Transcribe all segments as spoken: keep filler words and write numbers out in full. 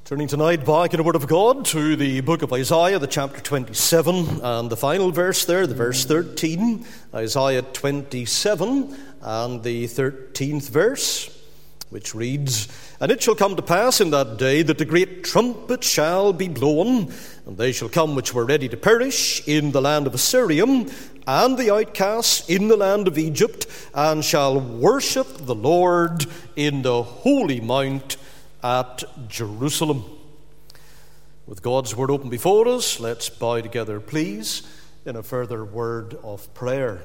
Turning tonight back in the Word of God to the book of Isaiah, the chapter twenty-seven, and the final verse there, the verse thirteen, Isaiah twenty-seven, and the thirteenth verse, which reads, "And it shall come to pass in that day that the great trumpet shall be blown, and they shall come which were ready to perish in the land of Assyria, and the outcasts in the land of Egypt, and shall worship the Lord in the holy mount at Jerusalem." With God's word open before us, let's bow together, please, in a further word of prayer.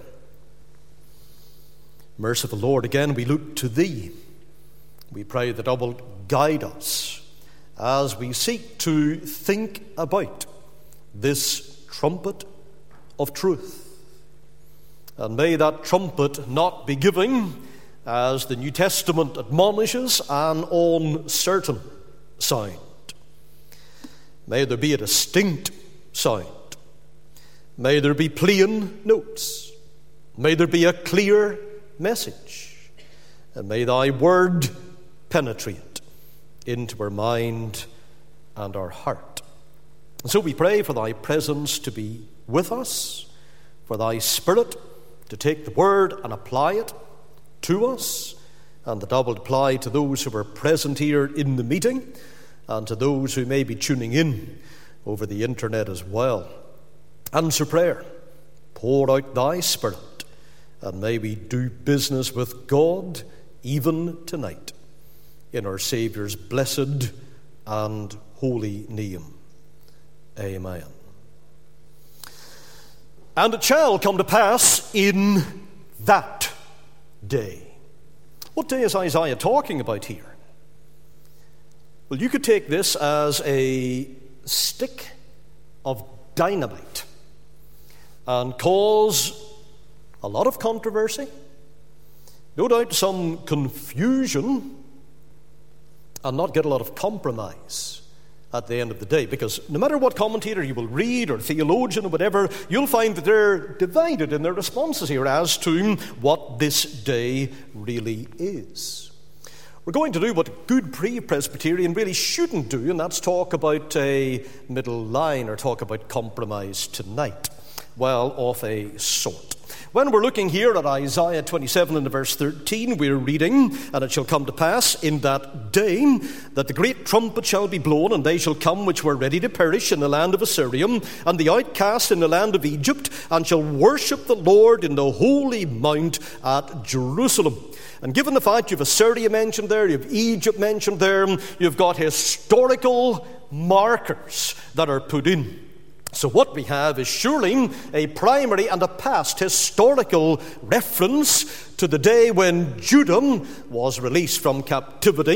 Merciful Lord, again we look to Thee. We pray that Thou wilt guide us as we seek to think about this trumpet of truth. And may that trumpet not be given, as the New Testament admonishes, an uncertain sound. May there be a distinct sound. May there be plain notes. May there be a clear message. And may Thy word penetrate into our mind and our heart. And so we pray for Thy presence to be with us, for Thy Spirit to take the word and apply it to us, and that Thou wilt apply to those who are present here in the meeting, and to those who may be tuning in over the internet as well. Answer prayer. Pour out Thy Spirit, and may we do business with God even tonight, in our Saviour's blessed and holy name. Amen. "And it shall come to pass in that day." What day is Isaiah talking about here? Well, you could take this as a stick of dynamite and cause a lot of controversy, no doubt some confusion, and not get a lot of compromise at the end of the day. Because no matter what commentator you will read, or theologian or whatever, you'll find that they're divided in their responses here as to what this day really is. We're going to do what good pre-Presbyterian really shouldn't do, and that's talk about a middle line or talk about compromise tonight. Well, of a sort. When we're looking here at Isaiah twenty-seven and verse thirteen, we're reading, "And it shall come to pass in that day that the great trumpet shall be blown, and they shall come which were ready to perish in the land of Assyria, and the outcast in the land of Egypt, and shall worship the Lord in the holy mount at Jerusalem." And given the fact you've Assyria mentioned there, you've Egypt mentioned there, you've got historical markers that are put in. So what we have is surely a primary and a past historical reference to the day when Judah was released from captivity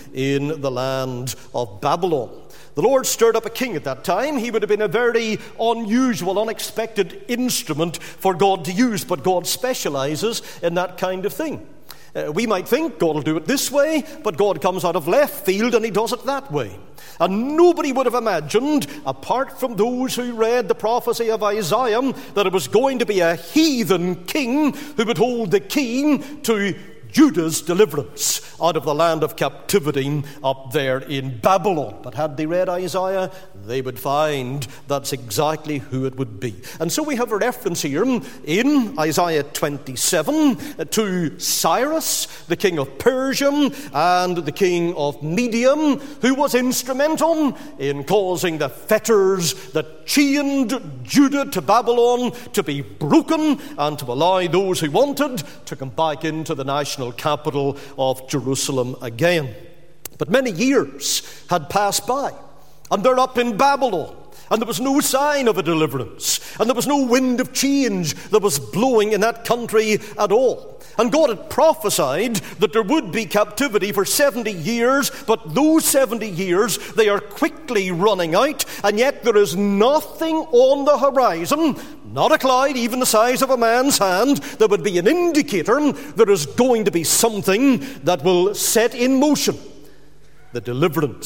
in the land of Babylon. The Lord stirred up a king at that time. He would have been a very unusual, unexpected instrument for God to use, but God specializes in that kind of thing. Uh, we might think God will do it this way, but God comes out of left field and He does it that way. And nobody would have imagined, apart from those who read the prophecy of Isaiah, that it was going to be a heathen king who would hold the key to Judah's deliverance out of the land of captivity up there in Babylon. But had they read Isaiah, they would find that's exactly who it would be. And so we have a reference here in Isaiah twenty-seven to Cyrus, the king of Persia, and the king of Media, who was instrumental in causing the fetters that chained Judah to Babylon to be broken, and to allow those who wanted to come back into the national capital of Jerusalem again. But many years had passed by, and they're up in Babylon, and there was no sign of a deliverance, and there was no wind of change that was blowing in that country at all. And God had prophesied that there would be captivity for seventy years, but those seventy years, they are quickly running out, and yet there is nothing on the horizon, not a cloud even the size of a man's hand, that would be an indicator there is going to be something that will set in motion the deliverance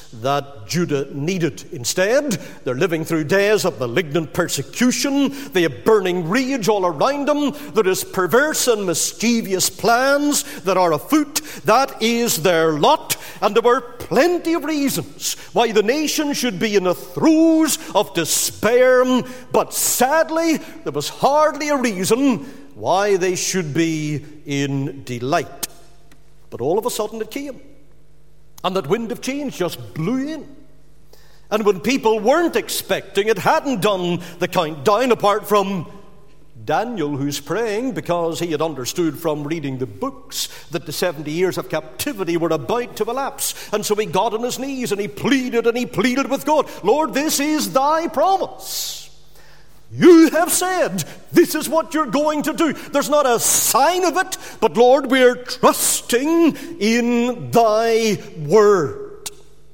that Judah needed. Instead, they're living through days of malignant persecution. They have burning rage all around them. There is perverse and mischievous plans that are afoot. That is their lot. And there were plenty of reasons why the nation should be in the throes of despair. But sadly, there was hardly a reason why they should be in delight. But all of a sudden it came. And that wind of change just blew in. And when people weren't expecting, it hadn't done the countdown, apart from Daniel, who's praying because he had understood from reading the books that the seventy years of captivity were about to elapse. And so he got on his knees and he pleaded and he pleaded with God, Lord, this is thy promise. You have said this is what you're going to do. There's not a sign of it, but Lord, we're trusting in thy word.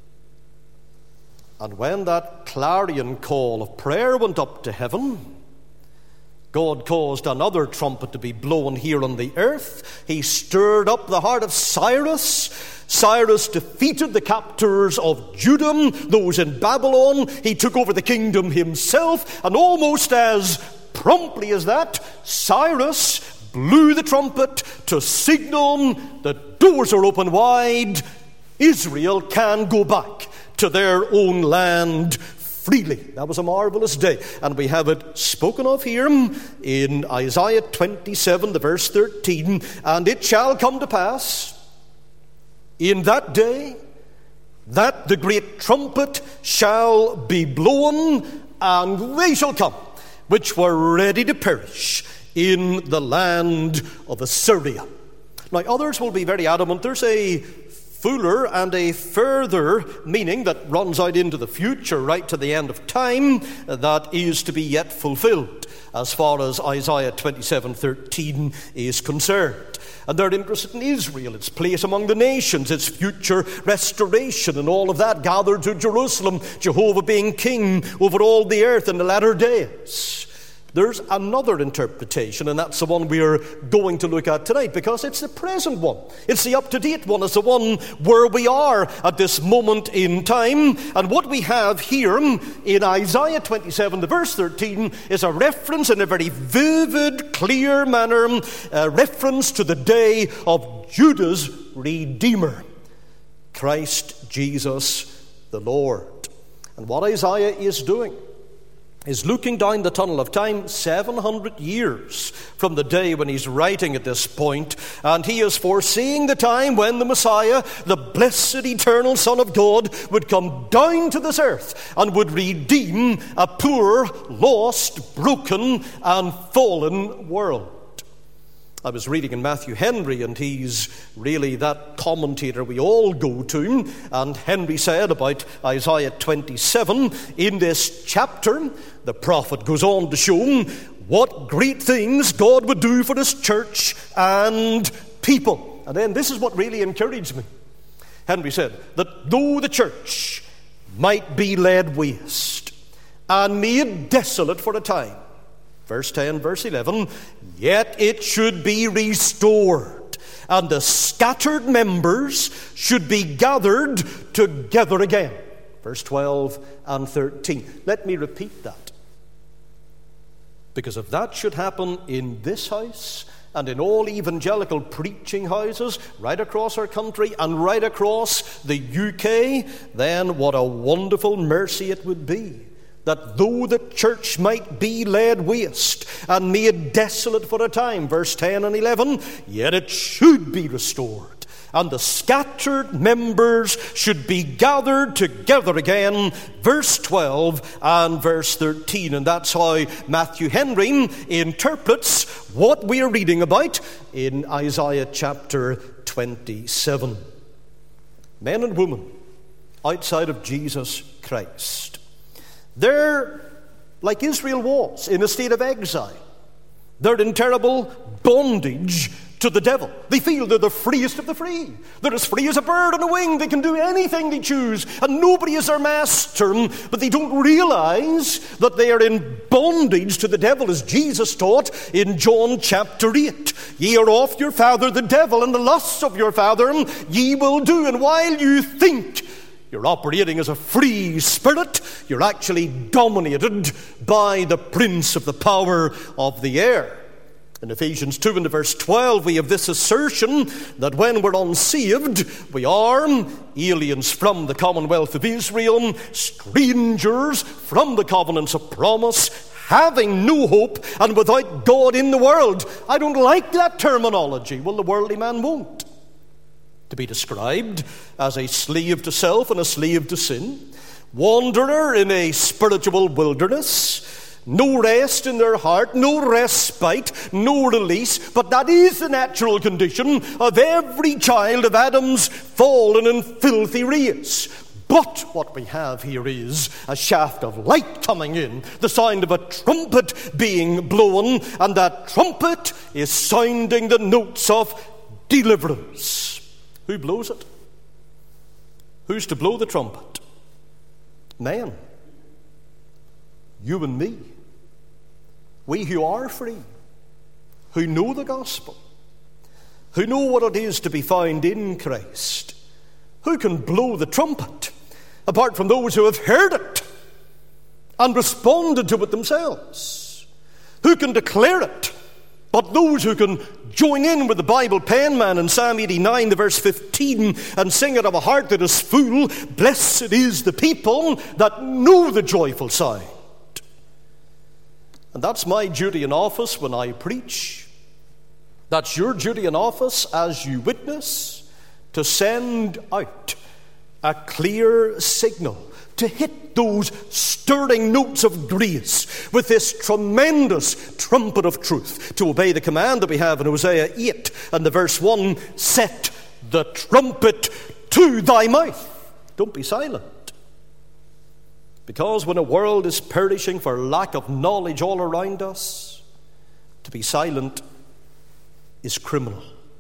And when that clarion call of prayer went up to heaven, God caused another trumpet to be blown here on the earth. He stirred up the heart of Cyrus. Cyrus defeated the captors of Judah, those in Babylon. He took over the kingdom himself, and almost as promptly as that, Cyrus blew the trumpet to signal that doors are open wide. Israel can go back to their own land freely. That was a marvelous day, and we have it spoken of here in Isaiah twenty-seven, the verse thirteen. And it shall come to pass in that day that the great trumpet shall be blown, and they shall come which were ready to perish in the land of Assyria. Now others will be very adamant there's a fuller and a further meaning that runs out into the future, right to the end of time, that is to be yet fulfilled as far as Isaiah twenty-seven thirteen is concerned. And they're interested in Israel, its place among the nations, its future restoration, and all of that gathered to Jerusalem, Jehovah being king over all the earth in the latter days. There's another interpretation, and that's the one we're going to look at tonight, because it's the present one. It's the up-to-date one. It's the one where we are at this moment in time. And what we have here in Isaiah twenty-seven, the verse thirteen, is a reference in a very vivid, clear manner, a reference to the day of Judah's Redeemer, Christ Jesus the Lord. And what Isaiah is doing is looking down the tunnel of time seven hundred years from the day when he's writing at this point, and he is foreseeing the time when the Messiah, the blessed eternal Son of God, would come down to this earth and would redeem a poor, lost, broken, and fallen world. I was reading in Matthew Henry, and he's really that commentator we all go to. And Henry said about Isaiah twenty-seven, in this chapter, the prophet goes on to show what great things God would do for his church and people. And then this is what really encouraged me. Henry said that though the church might be laid waste and made desolate for a time, verse ten, verse eleven, yet it should be restored, and the scattered members should be gathered together again. Verse twelve and thirteen. Let me repeat that. Because if that should happen in this house and in all evangelical preaching houses right across our country and right across the U K, then what a wonderful mercy it would be. That though the church might be laid waste and made desolate for a time, verse ten and eleven, yet it should be restored, and the scattered members should be gathered together again, verse twelve and verse thirteen. And that's how Matthew Henry interprets what we are reading about in Isaiah chapter twenty-seven. Men and women outside of Jesus Christ, they're like Israel was, in a state of exile. They're in terrible bondage to the devil. They feel they're the freest of the free. They're as free as a bird on a wing. They can do anything they choose, and nobody is their master. But they don't realize that they are in bondage to the devil, as Jesus taught in John chapter eight. Ye are of your father the devil, and the lusts of your father ye will do. And while you think you're operating as a free spirit. You're actually dominated by the prince of the power of the air. In Ephesians two and verse twelve, we have this assertion that when we're unsaved, we are aliens from the commonwealth of Israel, strangers from the covenants of promise, having no hope, and without God in the world. I don't like that terminology. Well, the worldly man won't. To be described as a slave to self and a slave to sin, wanderer in a spiritual wilderness, no rest in their heart, no respite, no release. But that is the natural condition of every child of Adam's fallen and filthy race. But what we have here is a shaft of light coming in, the sound of a trumpet being blown, and that trumpet is sounding the notes of deliverance. Who blows it? Who's to blow the trumpet? Man. You and me. We who are free, who know the gospel, who know what it is to be found in Christ. Who can blow the trumpet apart from those who have heard it and responded to it themselves? Who can declare it but those who can join in with the Bible penman in Psalm eighty-nine, the verse fifteen, and sing it of a heart that is full? Blessed is the people that know the joyful sound. And that's my duty in office when I preach. That's your duty in office as you witness, to send out a clear signal, to hit those stirring notes of grace with this tremendous trumpet of truth, to obey the command that we have in Hosea eight and the verse one, set the trumpet to thy mouth. Don't be silent. Because when a world is perishing for lack of knowledge all around us, to be silent is criminal.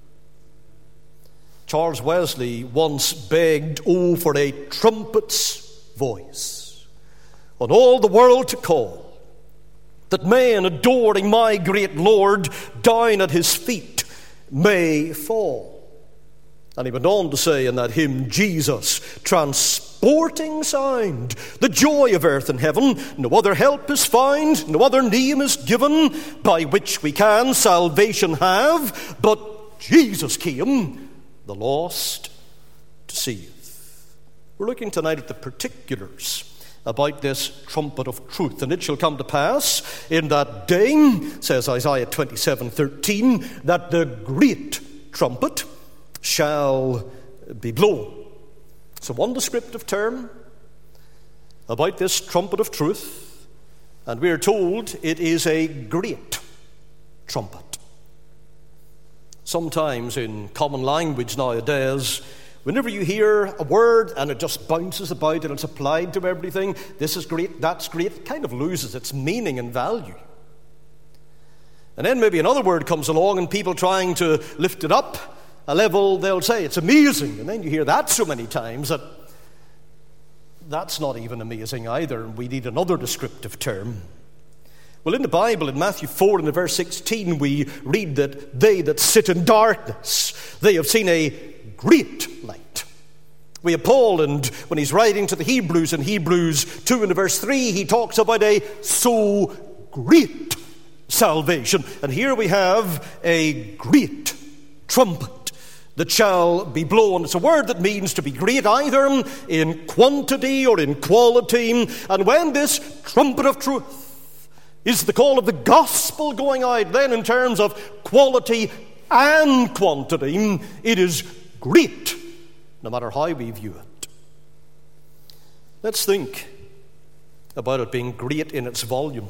Charles Wesley once begged, oh, for a trumpet's voice on all the world to call, that men adoring my great Lord down at his feet may fall. And he went on to say in that hymn, Jesus, transporting sound, the joy of earth and heaven, no other help is found, no other name is given, by which we can salvation have, but Jesus came, the lost to save. We're looking tonight at the particulars about this trumpet of truth. And it shall come to pass in that day, says Isaiah twenty-seven thirteen, that the great trumpet shall be blown. So one descriptive term about this trumpet of truth, and we are told it is a great trumpet. Sometimes in common language nowadays, whenever you hear a word and it just bounces about and it's applied to everything, this is great, that's great, it kind of loses its meaning and value. And then maybe another word comes along and people trying to lift it up a level, they'll say it's amazing. And then you hear that so many times that that's not even amazing either. We need another descriptive term. Well, in the Bible, in Matthew four and verse sixteen, we read that they that sit in darkness, they have seen a great light. We have Paul, and when he's writing to the Hebrews in Hebrews two and verse three, he talks about a so great salvation. And here we have a great trumpet that shall be blown. It's a word that means to be great either in quantity or in quality. And when this trumpet of truth is the call of the gospel going out, then in terms of quality and quantity, it is great, no matter how we view it. Let's think about it being great in its volume.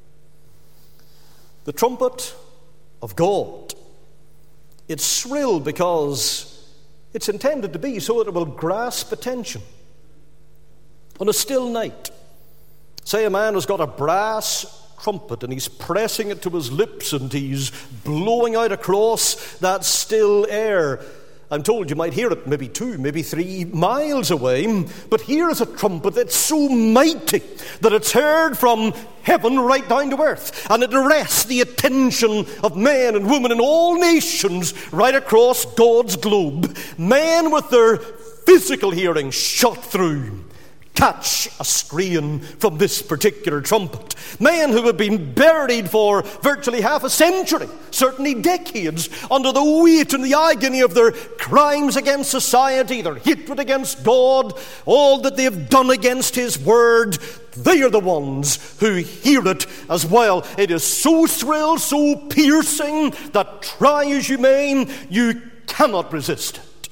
The trumpet of God, it's shrill because it's intended to be so that it will grasp attention. On a still night, say a man has got a brass trumpet and he's pressing it to his lips and he's blowing out across that still air. I'm told you might hear it maybe two, maybe three miles away, but here is a trumpet that's so mighty that it's heard from heaven right down to earth, and it arrests the attention of men and women in all nations right across God's globe. Men with their physical hearing shot through, catch a strain from this particular trumpet. Men who have been buried for virtually half a century, certainly decades, under the weight and the agony of their crimes against society, their hatred against God, all that they have done against His word. They are the ones who hear it as well. It is so shrill, so piercing, that try as you may, you cannot resist it.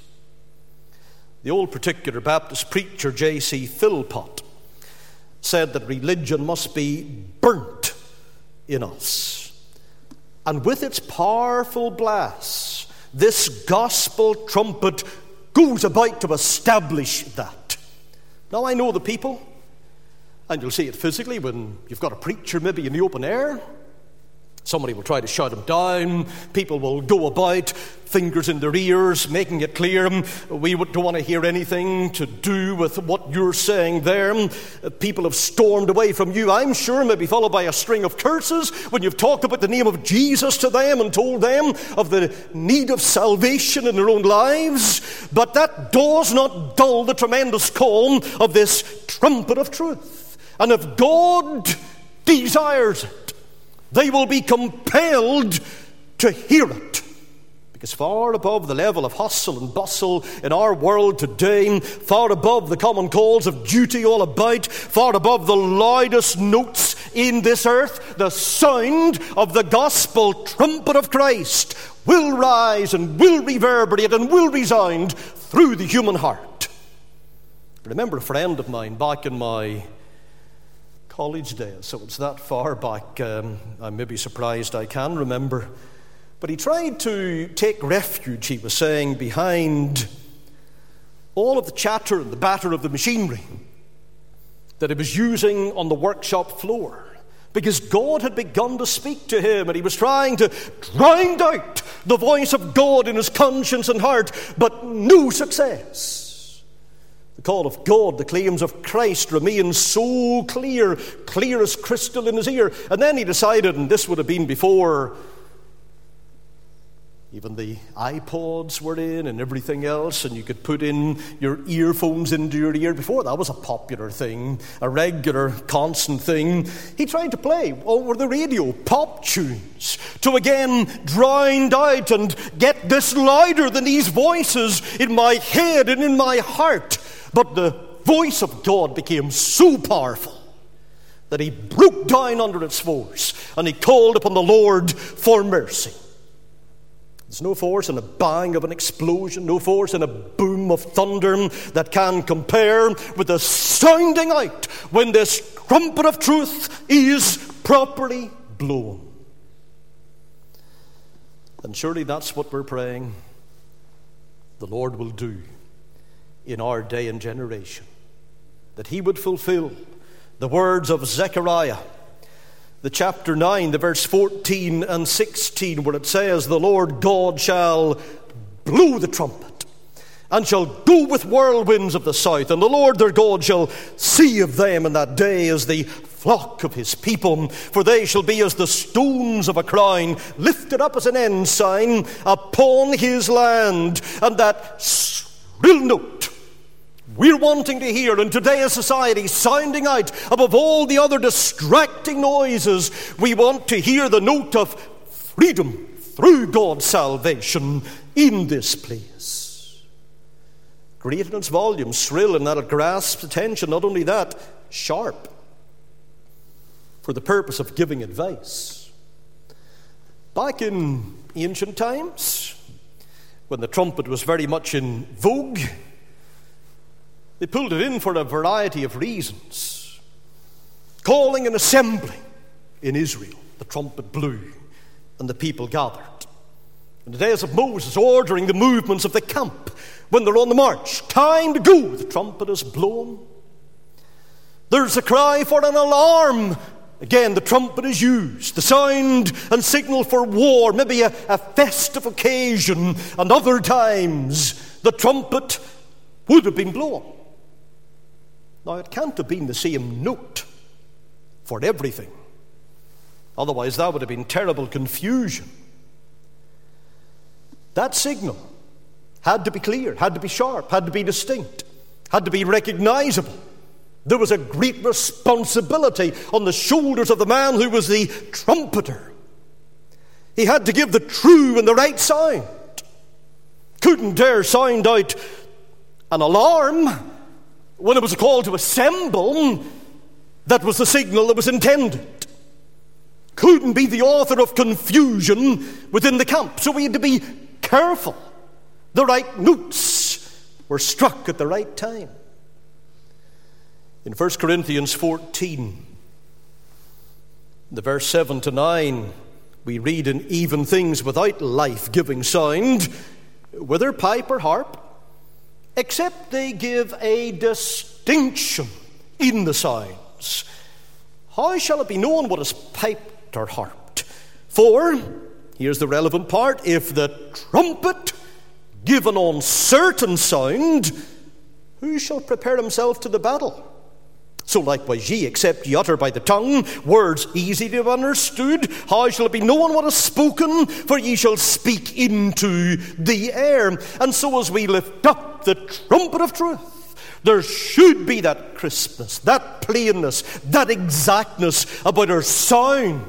The old particular Baptist preacher, J C Philpott, said that religion must be burnt in us. And with its powerful blasts, this gospel trumpet goes about to establish that. Now, I know the people, and you'll see it physically when you've got a preacher maybe in the open air. Somebody will try to shut him down. People will go about, fingers in their ears, making it clear, we don't want to hear anything to do with what you're saying there. People have stormed away from you, I'm sure, maybe followed by a string of curses when you've talked about the name of Jesus to them and told them of the need of salvation in their own lives. But that does not dull the tremendous call of this trumpet of truth. And if God desires it, they will be compelled to hear it. Because far above the level of hustle and bustle in our world today, far above the common calls of duty all about, far above the loudest notes in this earth, the sound of the gospel trumpet of Christ will rise and will reverberate and will resound through the human heart. I remember a friend of mine back in my college days, so it's that far back, um, I may be surprised I can remember. But he tried to take refuge, he was saying, behind all of the chatter and the batter of the machinery that he was using on the workshop floor. Because God had begun to speak to him, and he was trying to drown out the voice of God in his conscience and heart, but no success. The call of God, the claims of Christ remained so clear, clear as crystal in his ear. And then he decided, and this would have been before even the iPods were in and everything else, and you could put in your earphones into your ear. Before that was a popular thing, a regular, constant thing. He tried to play over the radio pop tunes to again drown out and get this louder than these voices in my head and in my heart. But the voice of God became so powerful that he broke down under its force, and he called upon the Lord for mercy. There's no force in a bang of an explosion, no force in a boom of thunder that can compare with the sounding out when this trumpet of truth is properly blown. And surely that's what we're praying the Lord will do in our day and generation, that he would fulfill the words of Zechariah, the chapter nine, the verse fourteen and sixteen, where it says, the Lord God shall blow the trumpet, and shall go with whirlwinds of the south, and the Lord their God shall see of them in that day as the flock of his people, for they shall be as the stones of a crown, lifted up as an ensign upon his land. And that shrill note we're wanting to hear in today's society, sounding out above all the other distracting noises, we want to hear the note of freedom through God's salvation in this place. Great in its volume, shrill in that it grasps attention. Not only that, sharp, for the purpose of giving advice. Back in ancient times, when the trumpet was very much in vogue, they pulled it in for a variety of reasons. Calling an assembly in Israel, the trumpet blew, and the people gathered. In the days of Moses, ordering the movements of the camp when they're on the march, time to go, the trumpet is blown. There's a cry for an alarm. Again, the trumpet is used, the sound and signal for war, maybe a, a festive occasion, and other times the trumpet would have been blown. Now, it can't have been the same note for everything. Otherwise, that would have been terrible confusion. That signal had to be clear, had to be sharp, had to be distinct, had to be recognizable. There was a great responsibility on the shoulders of the man who was the trumpeter. He had to give the true and the right sound. Couldn't dare sound out an alarm when it was a call to assemble. That was the signal that was intended. Couldn't be the author of confusion within the camp. So we had to be careful. The right notes were struck at the right time. In First Corinthians fourteen, the verse seven to nine, we read, "In even things without life-giving sound, whether pipe or harp, except they give a distinction in the sounds, how shall it be known what is piped or harped? For," here's the relevant part, "if the trumpet give an uncertain sound, who shall prepare himself to the battle? So likewise ye, except ye utter by the tongue words easy to be understood, how shall it be known what is spoken? For ye shall speak into the air." And so as we lift up the trumpet of truth, there should be that crispness, that plainness, that exactness about our sound.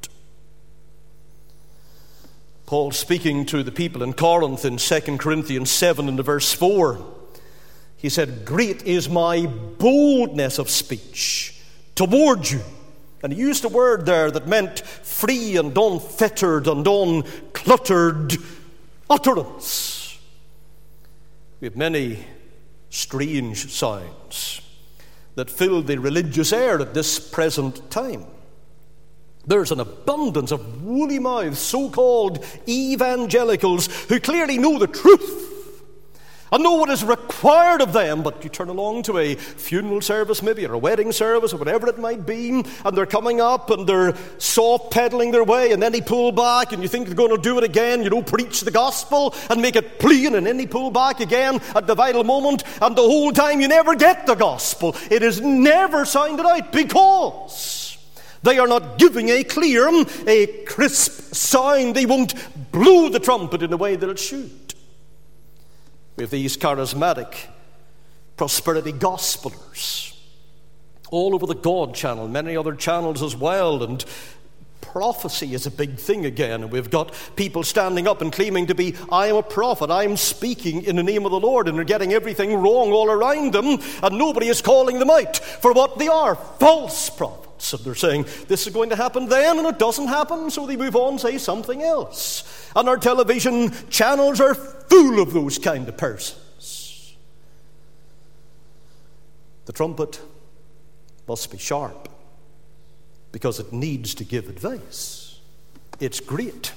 Paul, speaking to the people in Corinth in Second Corinthians seven and verse four, he said, "Great is my boldness of speech toward you." And he used a word there that meant free and unfettered and uncluttered utterance. We have many strange sounds that fill the religious air at this present time. There's an abundance of woolly-mouthed so-called evangelicals who clearly know the truth and know what is required of them, but you turn along to a funeral service maybe, or a wedding service, or whatever it might be, and they're coming up and they're soft-pedaling their way, and then they pull back, and you think they're going to do it again, you know, preach the gospel and make it plain, and then they pull back again at the vital moment, and the whole time you never get the gospel. It is never sounded out because they are not giving a clear, a crisp sound. They won't blow the trumpet in the way that it should. We have these charismatic prosperity gospelers all over the God channel, many other channels as well, and prophecy is a big thing again. And we've got people standing up and claiming to be, "I am a prophet, I am speaking in the name of the Lord," and they're getting everything wrong all around them, and nobody is calling them out for what they are, false prophets. And they're saying, this is going to happen then, and it doesn't happen, so they move on and say something else. And our television channels are full of those kind of persons. The trumpet must be sharp because it needs to give advice. It's great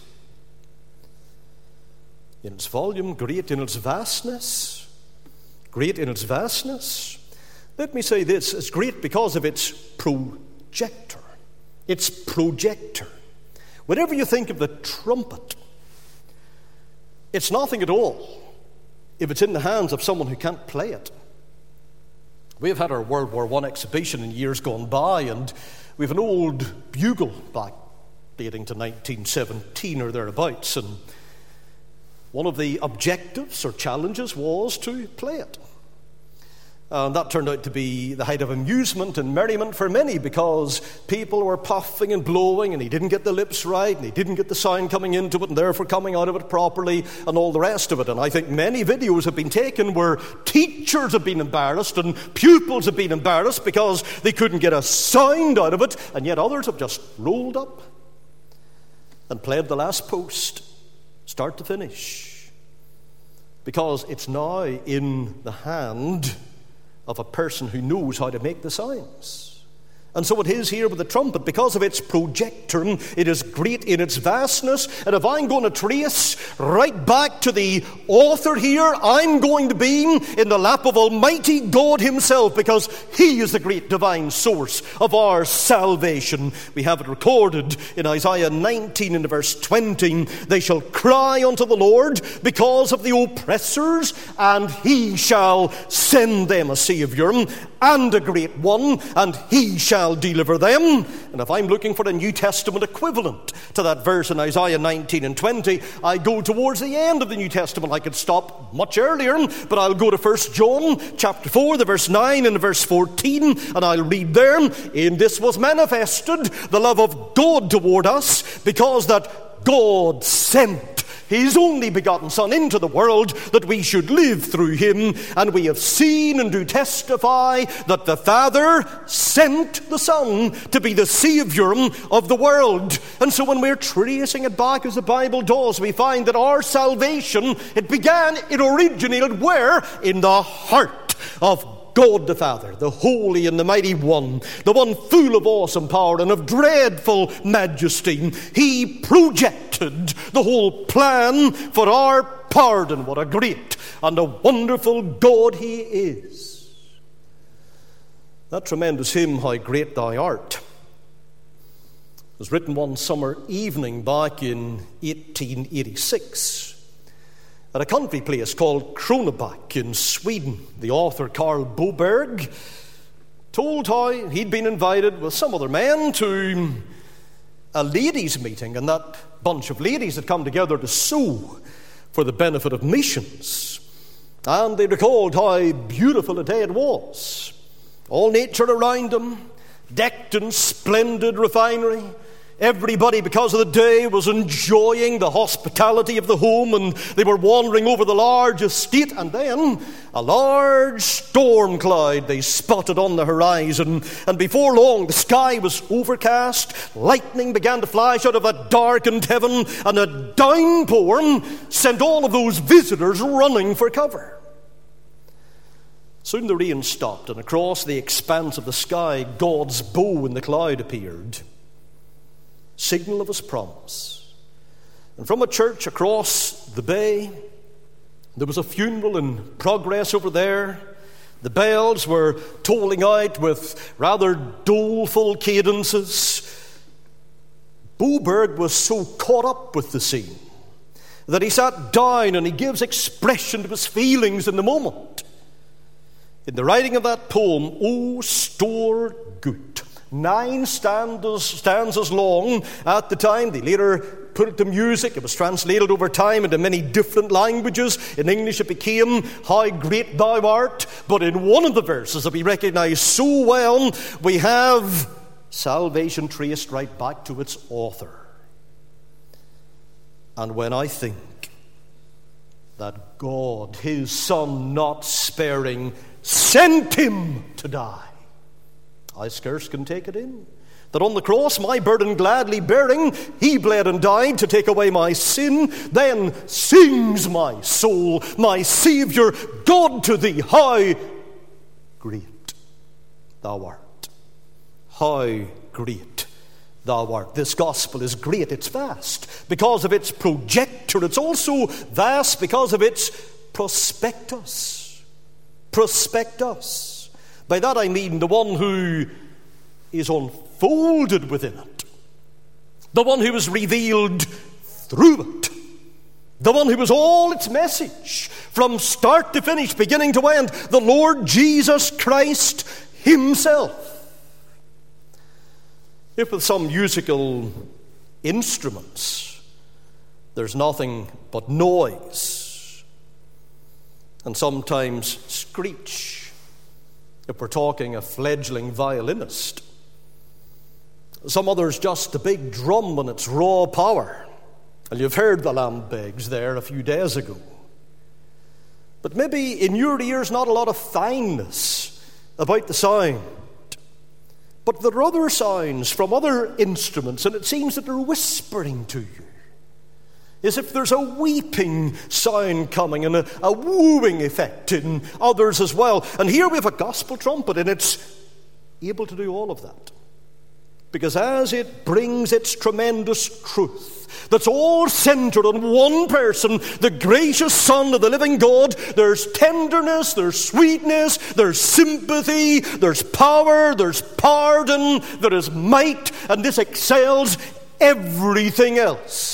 in its volume, great in its vastness, great in its vastness. Let me say this, it's great because of its projector. Its projector. Whenever you think of the trumpet, it's nothing at all if it's in the hands of someone who can't play it. We've had our World War One exhibition in years gone by, and we have an old bugle back dating to nineteen seventeen or thereabouts, and one of the objectives or challenges was to play it. And that turned out to be the height of amusement and merriment for many, because people were puffing and blowing, and he didn't get the lips right, and he didn't get the sound coming into it, and therefore coming out of it properly, and all the rest of it. And I think many videos have been taken where teachers have been embarrassed and pupils have been embarrassed because they couldn't get a sound out of it, and yet others have just rolled up and played the last post, start to finish, because it's now in the hand of a person who knows how to make the sounds. And so it is here with the trumpet. Because of its projector, it is great in its vastness. And if I'm going to trace right back to the author here, I'm going to be in the lap of Almighty God himself, because he is the great divine source of our salvation. We have it recorded in Isaiah nineteen and verse twenty. They shall cry unto the Lord because of the oppressors, and he shall send them a Savior and a great one, and he shall shall deliver them. And if I'm looking for a New Testament equivalent to that verse in Isaiah nineteen and twenty, I go towards the end of the New Testament. I could stop much earlier, but I'll go to First John chapter four, the verse nine and the verse fourteen, and I'll read there, "In this was manifested the love of God toward us, because that God sent His only begotten Son into the world, that we should live through Him. And we have seen and do testify that the Father sent the Son to be the Saviour of the world." And so when we're tracing it back, as the Bible does, we find that our salvation, it began, it originated where? In the heart of God the Father, the Holy and the Mighty One, the one full of awesome power and of dreadful majesty. He projected the whole plan for our pardon. What a great and a wonderful God He is. That tremendous hymn, "How Great Thou Art," was written one summer evening back in eighteen eighty-six. At a country place called Kronoback in Sweden. The author, Karl Boberg, told how he'd been invited with some other men to a ladies' meeting, and that bunch of ladies had come together to sew for the benefit of missions. And they recalled how beautiful a day it was. All nature around them, decked in splendid refinery. Everybody, because of the day, was enjoying the hospitality of the home, and they were wandering over the large estate. And then a large storm cloud they spotted on the horizon, and before long the sky was overcast. Lightning began to flash out of a darkened heaven, and a downpour sent all of those visitors running for cover. Soon the rain stopped, and across the expanse of the sky God's bow in the cloud appeared, signal of His promise. And from a church across the bay, there was a funeral in progress over there. The bells were tolling out with rather doleful cadences. Boberg was so caught up with the scene that he sat down and he gives expression to his feelings in the moment. In the writing of that poem, "O Stor Gut," nine stanzas, stanzas long at the time. They later put it to music. It was translated over time into many different languages. In English it became "How Great Thou Art." But in one of the verses that we recognize so well, we have salvation traced right back to its author. "And when I think that God, His Son not sparing, sent Him to die, I scarce can take it in, that on the cross, my burden gladly bearing, He bled and died to take away my sin. Then sings my soul, my Saviour, God to Thee, how great Thou art. How great Thou art." This gospel is great, it's vast because of its projector. It's also vast because of its prospectus. Prospectus. By that I mean the one who is unfolded within it, the one who is revealed through it, the one who is all its message from start to finish, beginning to end, the Lord Jesus Christ Himself. If with some musical instruments there's nothing but noise and sometimes screech, if we're talking a fledgling violinist, some others just a big drum and its raw power. And you've heard the Lambegs there a few days ago. But maybe in your ears not a lot of fineness about the sound. But there are other sounds from other instruments, and it seems that they're whispering to you, as if there's a weeping sound coming and a, a wooing effect in others as well. And here we have a gospel trumpet, and it's able to do all of that. Because as it brings its tremendous truth, that's all centered on one person, the gracious Son of the living God, there's tenderness, there's sweetness, there's sympathy, there's power, there's pardon, there is might, and this excels everything else.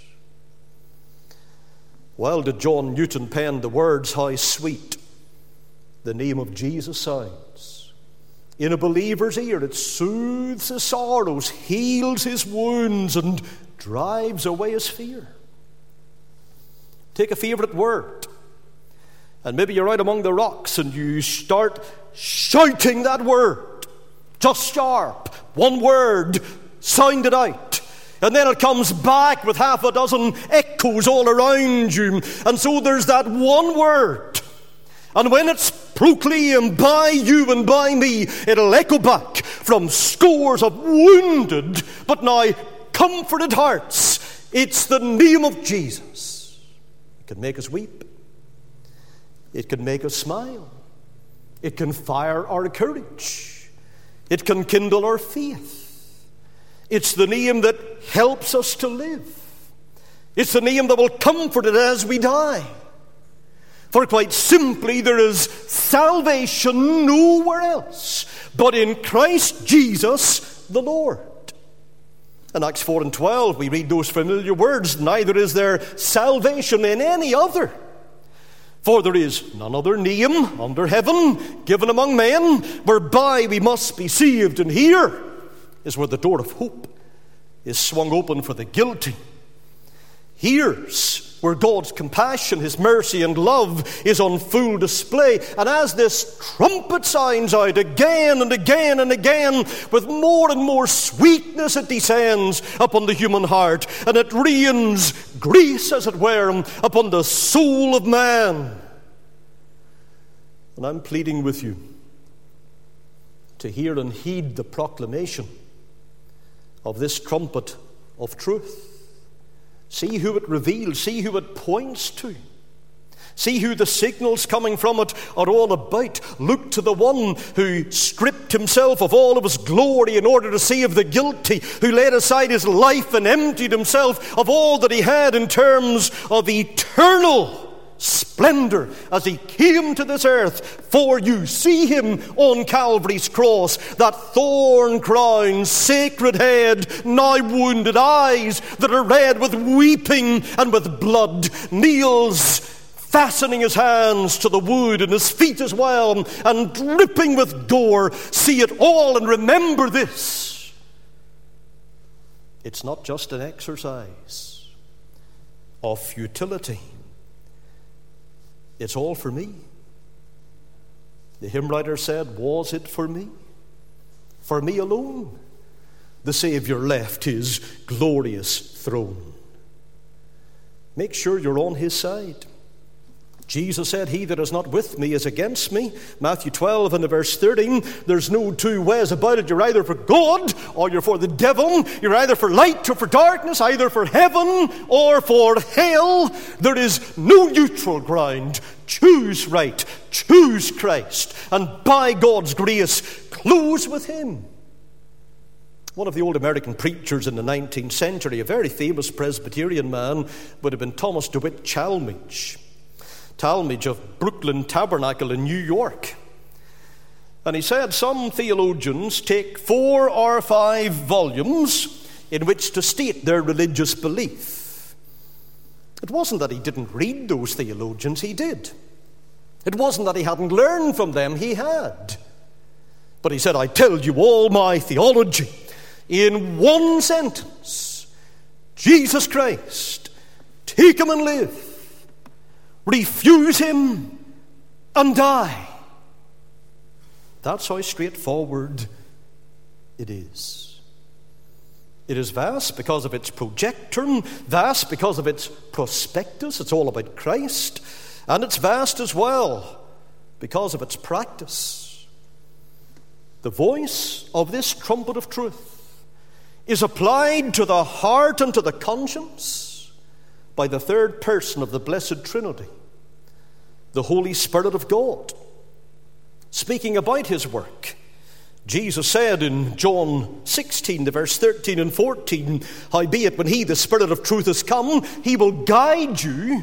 Well did John Newton pen the words, "How sweet the name of Jesus sounds in a believer's ear. It soothes his sorrows, heals his wounds, and drives away his fear. Take a favorite word, and maybe you're out among the rocks and you start shouting that word, just sharp, one word, sound it out. And then it comes back with half a dozen echoes all around you. And so there's that one word. And when it's proclaimed by you and by me, it'll echo back from scores of wounded but now comforted hearts. It's the name of Jesus. It can make us weep. It can make us smile. It can fire our courage. It can kindle our faith. It's the name that helps us to live. It's the name that will comfort us as we die. For quite simply, there is salvation nowhere else but in Christ Jesus the Lord. In Acts four and twelve, we read those familiar words, neither is there salvation in any other. For there is none other name under heaven given among men whereby we must be saved. And here is where the door of hope is swung open for the guilty. Here's where God's compassion, His mercy and love is on full display. And as this trumpet sounds out again and again and again, with more and more sweetness it descends upon the human heart, and it rains grace, as it were, upon the soul of man. And I'm pleading with you to hear and heed the proclamation of this trumpet of truth. See who it reveals. See who it points to. See who the signals coming from it are all about. Look to the one who stripped himself of all of his glory in order to save the guilty, who laid aside his life and emptied himself of all that he had in terms of eternal splendor as he came to this earth for you. See him on Calvary's cross, that thorn crown, sacred head, now wounded, eyes that are red with weeping and with blood, kneels fastening his hands to the wood and his feet as well, and dripping with gore. See it all and remember this. It's not just an exercise of futility. It's all for me. The hymn writer said, was it for me? For me alone, the Savior left his glorious throne. Make sure you're on his side. Jesus said, he that is not with me is against me. Matthew twelve and the verse thirteen. There's no two ways about it. You're either for God or you're for the devil. You're either for light or for darkness, either for heaven or for hell. There is no neutral ground. Choose right. Choose Christ. And by God's grace, close with him. One of the old American preachers in the nineteenth century, a very famous Presbyterian man, would have been Thomas DeWitt Talmage. Talmage of Brooklyn Tabernacle in New York. And he said some theologians take four or five volumes in which to state their religious belief. It wasn't that he didn't read those theologians, he did. It wasn't that he hadn't learned from them, he had. But he said, I tell you all my theology in one sentence. Jesus Christ, take him and live. Refuse him and die. That's how straightforward it is. It is vast because of its projectrum, vast because of its prospectus. It's all about Christ. And it's vast as well because of its practice. The voice of this trumpet of truth is applied to the heart and to the conscience by the third person of the Blessed Trinity, the Holy Spirit of God. Speaking about his work, Jesus said in John sixteen, the verse thirteen and fourteen, howbeit when he, the Spirit of truth, is come, he will guide you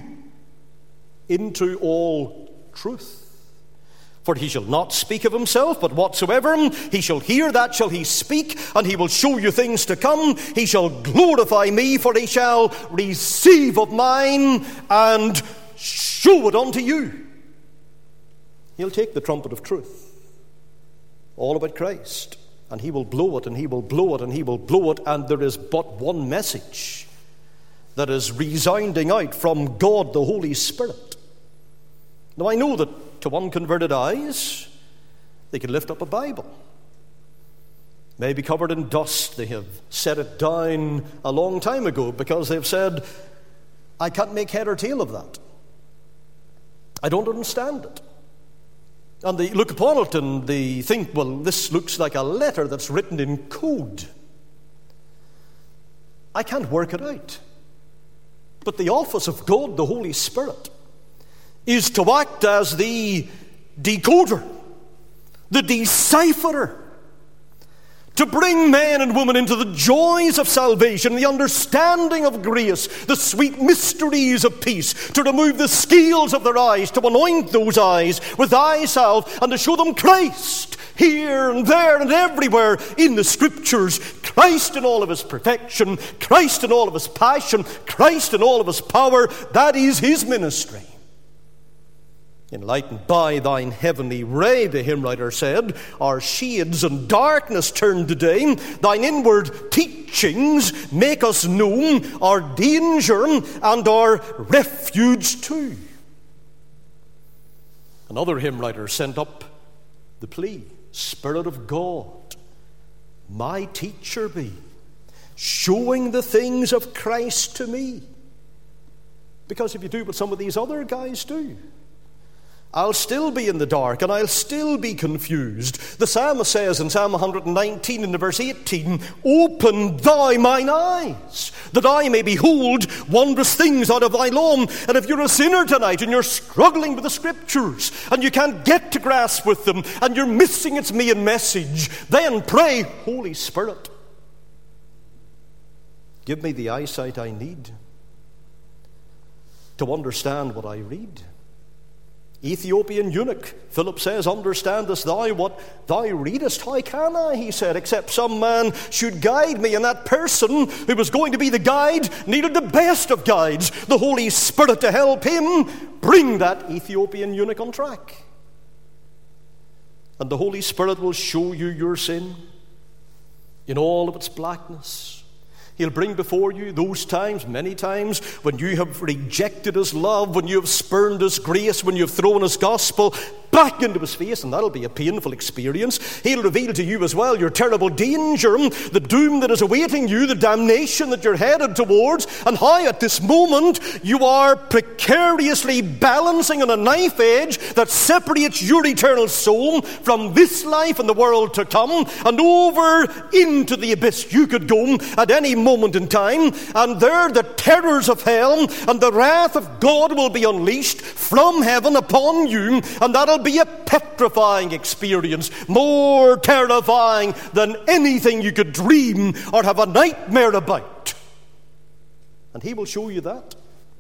into all truth. For he shall not speak of himself, but whatsoever he shall hear, that shall he speak, and he will show you things to come. He shall glorify me, for he shall receive of mine and show it unto you. He'll take the trumpet of truth all about Christ. And he will blow it, and he will blow it, and he will blow it, and there is but one message that is resounding out from God the Holy Spirit. Now I know that to unconverted eyes, they can lift up a Bible. Maybe covered in dust, they have set it down a long time ago because they've said, I can't make head or tail of that. I don't understand it. And they look upon it and they think, well, this looks like a letter that's written in code. I can't work it out. But the office of God, the Holy Spirit, is to act as the decoder, the decipherer, to bring men and women into the joys of salvation, the understanding of grace, the sweet mysteries of peace, to remove the scales of their eyes, to anoint those eyes with eye salve, and to show them Christ here and there and everywhere in the Scriptures. Christ in all of his perfection, Christ in all of his passion, Christ in all of his power. That is his ministry. Enlightened by thine heavenly ray, the hymn writer said, our shades and darkness turn to day. Thine inward teachings make us know our danger and our refuge too. Another hymn writer sent up the plea, Spirit of God, my teacher be, showing the things of Christ to me. Because if you do what some of these other guys do, I'll still be in the dark and I'll still be confused. The psalmist says in Psalm one nineteen in the verse eighteen, open thou mine eyes, that I may behold wondrous things out of thy law. And if you're a sinner tonight and you're struggling with the Scriptures and you can't get to grasp with them and you're missing its main message, then pray, Holy Spirit, give me the eyesight I need to understand what I read. Ethiopian eunuch, Philip says, understandest thou what thou readest? How can I, he said, except some man should guide me? And that person who was going to be the guide needed the best of guides, the Holy Spirit, to help him bring that Ethiopian eunuch on track. And the Holy Spirit will show you your sin in all of its blackness. He'll bring before you those times, many times, when you have rejected his love, when you have spurned his grace, when you've thrown his gospel back into his face, and that'll be a painful experience. He'll reveal to you as well your terrible danger, the doom that is awaiting you, the damnation that you're headed towards, and how at this moment you are precariously balancing on a knife edge that separates your eternal soul from this life and the world to come, and over into the abyss you could go at any moment in time, and there the terrors of hell and the wrath of God will be unleashed from heaven upon you, and that'll be a petrifying experience, more terrifying than anything you could dream or have a nightmare about. And he will show you that.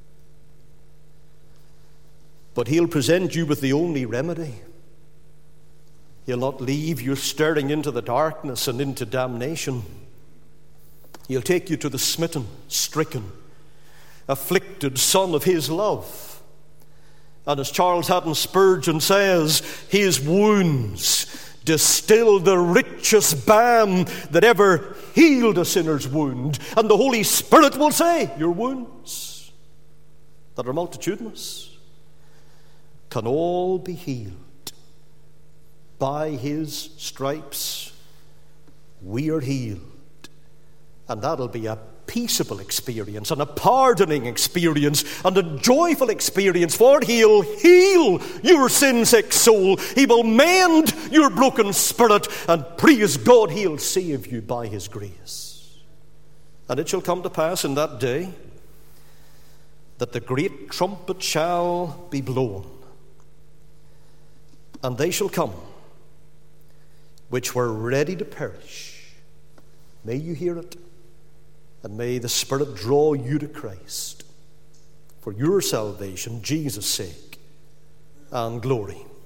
But he'll present you with the only remedy. He'll not leave you staring into the darkness and into damnation. He'll take you to the smitten, stricken, afflicted Son of his love. And as Charles Haddon Spurgeon says, his wounds distilled the richest balm that ever healed a sinner's wound. And the Holy Spirit will say, your wounds that are multitudinous can all be healed. By his stripes we are healed. And that'll be a peaceable experience and a pardoning experience and a joyful experience, for he'll heal your sin-sick soul. He will mend your broken spirit, and praise God, he'll save you by his grace. And it shall come to pass in that day that the great trumpet shall be blown, and they shall come which were ready to perish. May you hear it. And may the Spirit draw you to Christ for your salvation, Jesus' sake, and glory.